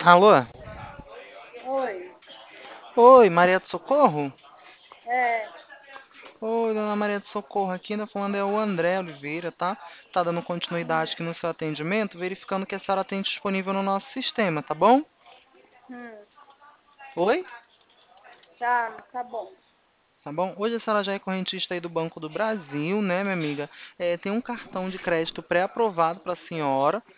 Alô? Oi, Oi, Maria do Socorro? é, Oi, dona Maria do Socorro, aqui ainda falando é o André Oliveira, tá? Tá dando continuidade hum, aqui no seu atendimento, verificando que a senhora tem disponível no nosso sistema, tá bom? hum, Oi? tá bom. Tá bom? Hoje a senhora já é correntista aí do Banco do Brasil, né, minha amiga? Tem um cartão de crédito pré-aprovado para a senhora.